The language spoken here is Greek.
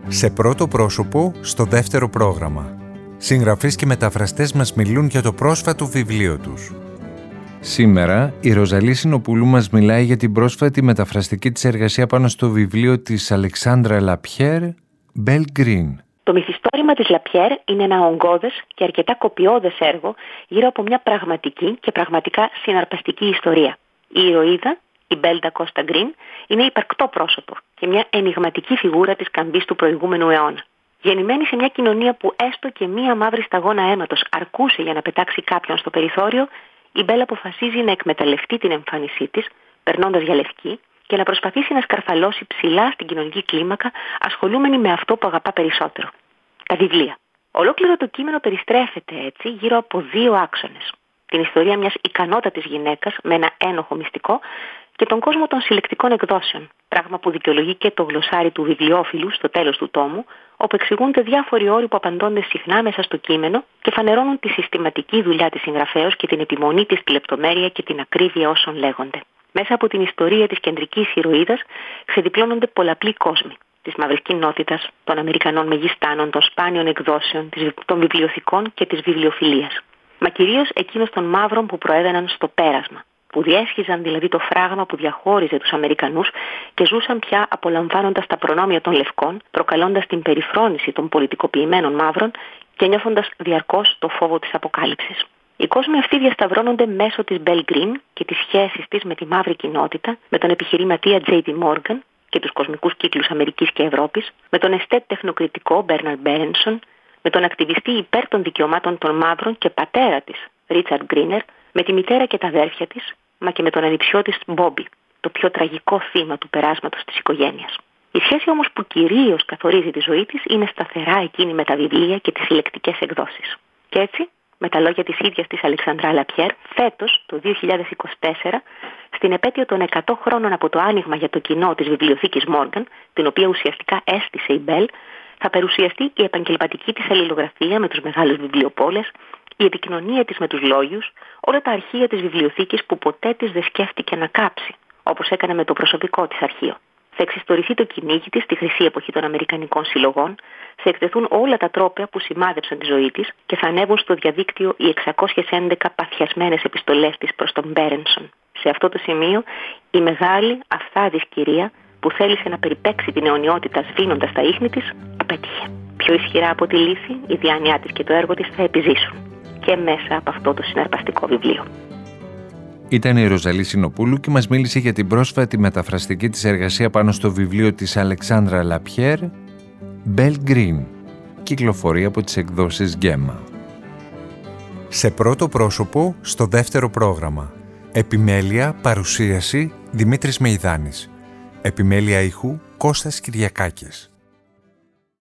Σε πρώτο πρόσωπο, στο δεύτερο πρόγραμμα. Συγγραφείς και μεταφραστές μας μιλούν για το πρόσφατο βιβλίο τους. Σήμερα, η Ροζαλή Συνοπούλου μας μιλάει για την πρόσφατη μεταφραστική της εργασία πάνω στο βιβλίο της Αλεξάνδρα Λαπιέρ, Bell Green. Το μυθιστόρημα της Λαπιέρ είναι ένα ογκώδες και αρκετά κοπιώδες έργο γύρω από μια πραγματική και πραγματικά συναρπαστική ιστορία. Η ηρωίδα, η Μπέλντα Κώστα Γκριν, είναι υπαρκτό πρόσωπο και μια ενιγματική φιγούρα της καμπής του προηγούμενου αιώνα. Γεννημένη σε μια κοινωνία που έστω και μία μαύρη σταγόνα αίματος αρκούσε για να πετάξει κάποιον στο περιθώριο, η Μπέλ αποφασίζει να εκμεταλλευτεί την εμφάνισή της, περνώντας για λευκή, και να προσπαθήσει να σκαρφαλώσει ψηλά στην κοινωνική κλίμακα, ασχολούμενη με αυτό που αγαπά περισσότερο: τα βιβλία. Ολόκληρο το κείμενο περιστρέφεται έτσι γύρω από δύο άξονες: την ιστορία μιας ικανότατης γυναίκας με ένα ένοχο μυστικό και τον κόσμο των συλλεκτικών εκδόσεων, πράγμα που δικαιολογεί και το γλωσσάρι του βιβλιόφιλου στο τέλος του τόμου, όπου εξηγούνται διάφοροι όροι που απαντώνται συχνά μέσα στο κείμενο και φανερώνουν τη συστηματική δουλειά της συγγραφέως και την επιμονή της στη λεπτομέρεια και την ακρίβεια όσων λέγονται. Μέσα από την ιστορία της κεντρικής ηρωίδας ξεδιπλώνονται πολλαπλοί κόσμοι: της μαύρης κοινότητας, των Αμερικανών μεγιστάνων, των σπάνιων εκδόσεων, των βιβλιοθηκών και της βιβλιοφιλίας. Μα κυρίως εκείνος των μαύρων που προέβαιναν στο πέρασμα, που διέσχιζαν δηλαδή το φράγμα που διαχώριζε τους Αμερικανούς και ζούσαν πια απολαμβάνοντας τα προνόμια των λευκών, προκαλώντας την περιφρόνηση των πολιτικοποιημένων μαύρων και νιώθοντας διαρκώς το φόβο της αποκάλυψης. Οι κόσμοι αυτοί διασταυρώνονται μέσω της Bell Green και τις σχέσεις της με τη μαύρη κοινότητα, με τον επιχειρηματία J.P. Morgan και τους κοσμικούς κύκλους Αμερικής και Ευρώπης, με τον εστέτ τεχνοκριτικό Bernard Berenson, με τον ακτιβιστή υπέρ των δικαιωμάτων των μαύρων και πατέρα της Richard Greener, με τη μητέρα και τα αδέρφια της, μα και με τον ανιψιό της Bobby, το πιο τραγικό θύμα του περάσματος της οικογένειας. Η σχέση όμως που κυρίως καθορίζει τη ζωή της είναι σταθερά εκείνη με τα βιβλία και τις συλλεκτικές εκδόσεις. Και έτσι, με τα λόγια της ίδιας της Αλεξάνδρα Λαπιέρ, φέτος, το 2024, στην επέτειο των 100 χρόνων από το άνοιγμα για το κοινό της βιβλιοθήκης Morgan, την οποία ουσιαστικά έστησε η Bell, θα παρουσιαστεί η επαγγελματική της αλληλογραφία με τους μεγάλους βιβλιοπόλες, η επικοινωνία της με τους λόγιους, όλα τα αρχεία της βιβλιοθήκης που ποτέ της δεν σκέφτηκε να κάψει, όπως έκανε με το προσωπικό της αρχείο. Θα εξιστορηθεί το κυνήγι της στη χρυσή εποχή των Αμερικανικών συλλογών, θα εκτεθούν όλα τα τρόπαια που σημάδεψαν τη ζωή της και θα ανέβουν στο διαδίκτυο οι 611 παθιασμένες επιστολές της προς τον Μπέρενσον. Σε αυτό το σημείο, η μεγάλη αυθάδης κυρία που θέλησε να περιπέξει την αιωνιότητα σβήνοντας τα ίχνη της, απέτυχε. Πιο ισχυρά από τη λύθη, η διάνοιά της και το έργο της θα επιζήσουν και μέσα από αυτό το συναρπαστικό βιβλίο. Ήταν η Ροζαλή Συνοπούλου και μας μίλησε για την πρόσφατη μεταφραστική της εργασία πάνω στο βιβλίο της Αλεξάνδρα Λαπιέρ, Bell Green, κυκλοφορεί από τις εκδόσεις Γκέμα. Σε πρώτο πρόσωπο, στο δεύτερο πρόγραμμα. Επιμέλεια, παρουσίαση, Δημήτρης Μεϊδάνης. Επιμέλεια ήχου, Κώστας Κυριακάκης.